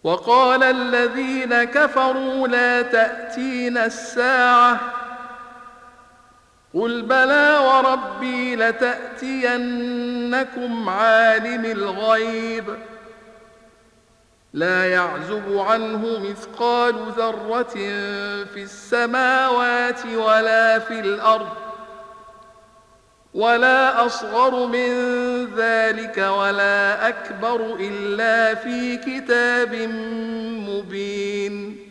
وقال الذين كفروا لا تأتينا الساعة قل بلى وربي لتأتينكم عالم الغيب لا يعزب عنه مثقال ذرة في السماوات ولا في الأرض ولا أصغر من ذلك ولا أكبر إلا في كتاب مبين.